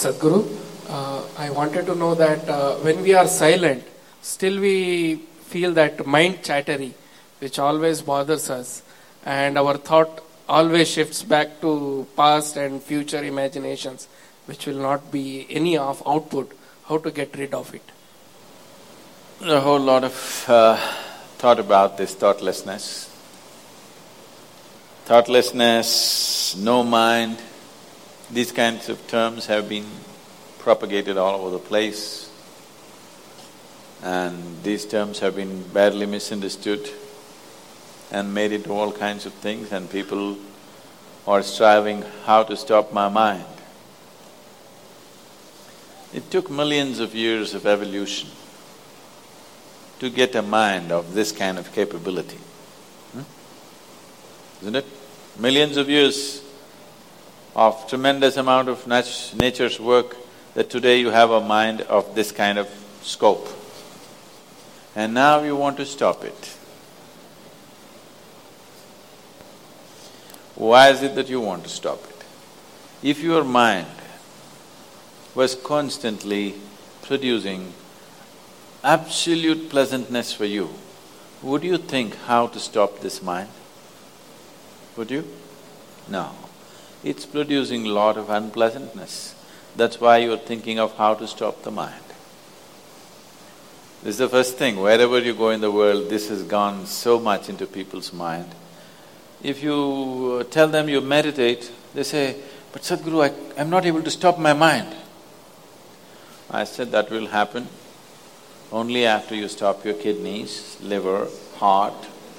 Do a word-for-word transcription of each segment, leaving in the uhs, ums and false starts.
Sadhguru, uh, I wanted to know that uh, when we are silent, still we feel that mind chattery, which always bothers us, and our thought always shifts back to past and future imaginations, which will not be any of output. How to get rid of it? A whole lot of uh, thought about this thoughtlessness. Thoughtlessness, no mind, these kinds of terms have been propagated all over the place, and these terms have been badly misunderstood and made into all kinds of things, and people are striving how to stop my mind. It took millions of years of evolution to get a mind of this kind of capability, hmm? Isn't it? Millions of years of tremendous amount of nat- nature's work that today you have a mind of this kind of scope. And now you want to stop it. Why is it that you want to stop it? If your mind was constantly producing absolute pleasantness for you, would you think how to stop this mind? Would you? No. It's producing a lot of unpleasantness. That's why you're thinking of how to stop the mind. This is the first thing. Wherever you go in the world, this has gone so much into people's mind. If you tell them you meditate, they say, "But Sadhguru, I, I'm not able to stop my mind." I said that will happen only after you stop your kidneys, liver, heart.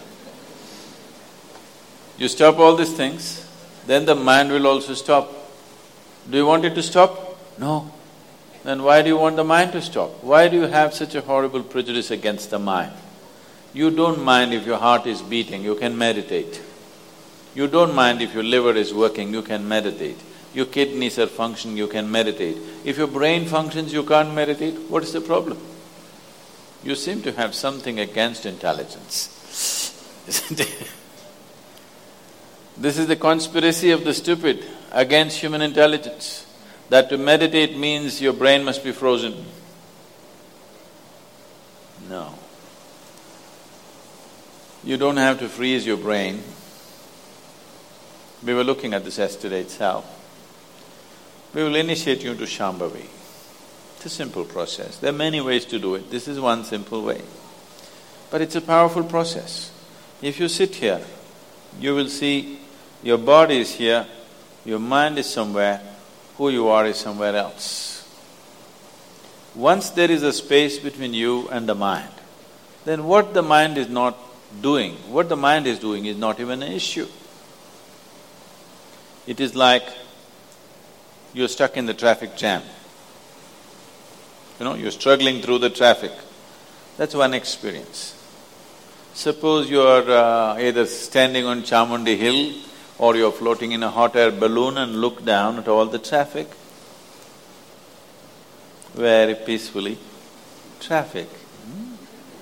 You stop all these things, then the mind will also stop. Do you want it to stop? No. Then why do you want the mind to stop? Why do you have such a horrible prejudice against the mind? You don't mind if your heart is beating, you can meditate. You don't mind if your liver is working, you can meditate. Your kidneys are functioning, you can meditate. If your brain functions, you can't meditate, what is the problem? You seem to have something against intelligence, isn't it? This is the conspiracy of the stupid against human intelligence, that to meditate means your brain must be frozen. No. You don't have to freeze your brain. We were looking at this yesterday itself. We will initiate you into Shambhavi. It's a simple process. There are many ways to do it. This is one simple way. But it's a powerful process. If you sit here, you will see your body is here, your mind is somewhere, who you are is somewhere else. Once there is a space between you and the mind, then what the mind is not doing, what the mind is doing is not even an issue. It is like you're stuck in the traffic jam. You know, you're struggling through the traffic. That's one experience. Suppose you're uh, either standing on Chamundi Hill or you're floating in a hot air balloon and look down at all the traffic. Very peacefully. Traffic. Hmm?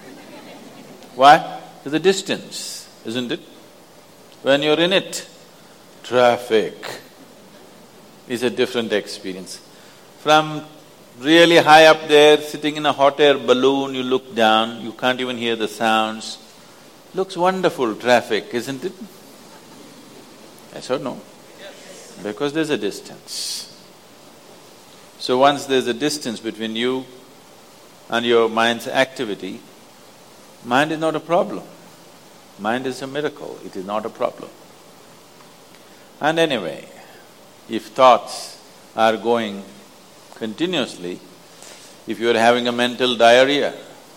Why? There's a distance, isn't it? When you're in it, traffic is a different experience. From really high up there, sitting in a hot air balloon, you look down, you can't even hear the sounds. Looks wonderful, traffic, isn't it? Yes or no? Yes. Because there's a distance. So once there's a distance between you and your mind's activity, mind is not a problem. Mind is a miracle, it is not a problem. And anyway, if thoughts are going continuously, if you're having a mental diarrhea,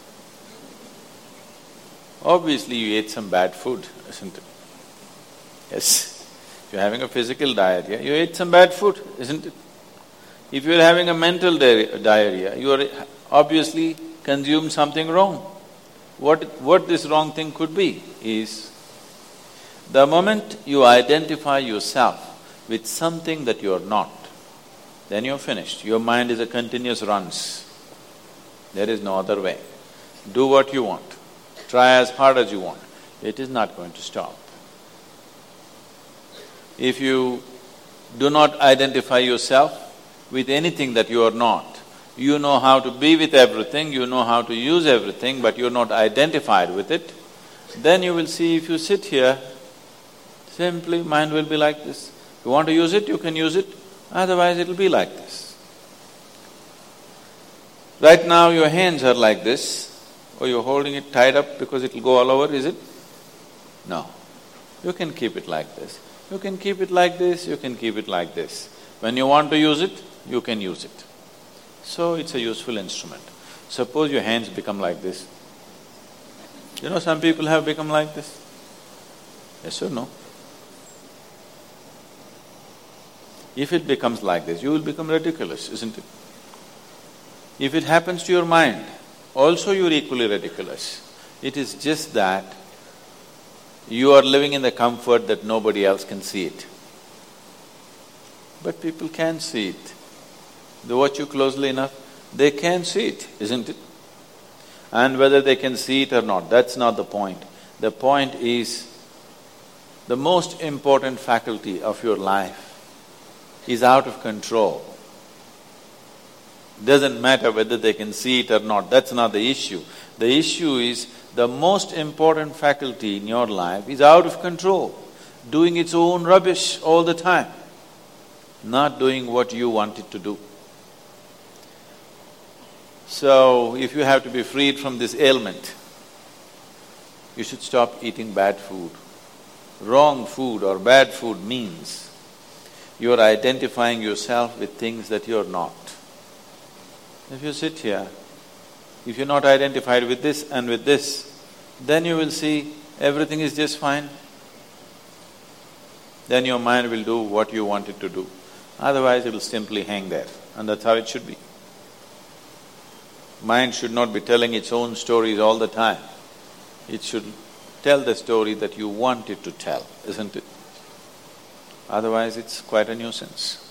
obviously you ate some bad food, isn't it? Yes. If you're having a physical diarrhea, you ate some bad food, isn't it? If you're having a mental di- diarrhea, you are obviously consumed something wrong. What, what this wrong thing could be is, the moment you identify yourself with something that you are not, then you're finished. Your mind is a continuous runs. There is no other way. Do what you want. Try as hard as you want. It is not going to stop. If you do not identify yourself with anything that you are not. You know how to be with everything, you know how to use everything, but you're not identified with it. Then you will see if you sit here, simply mind will be like this. You want to use it, you can use it, otherwise it'll be like this. Right now your hands are like this, or you're holding it tied up because it'll go all over, is it? No. You can keep it like this. You can keep it like this, you can keep it like this. When you want to use it, you can use it. So it's a useful instrument. Suppose your hands become like this. You know, some people have become like this. Yes or no? If it becomes like this, you will become ridiculous, isn't it? If it happens to your mind, also you're equally ridiculous. It is just that you are living in the comfort that nobody else can see it. But people can see it. They watch you closely enough, they can see it, isn't it? And whether they can see it or not, that's not the point. The point is, the most important faculty of your life is out of control. Doesn't matter whether they can see it or not, that's not the issue. The issue is, the most important faculty in your life is out of control, doing its own rubbish all the time, not doing what you want it to do. So, if you have to be freed from this ailment, you should stop eating bad food. Wrong food or bad food means you are identifying yourself with things that you are not. If you sit here, if you're not identified with this and with this, then you will see everything is just fine. Then your mind will do what you want it to do. Otherwise, it will simply hang there, and that's how it should be. Mind should not be telling its own stories all the time. It should tell the story that you want it to tell, isn't it? Otherwise, it's quite a nuisance.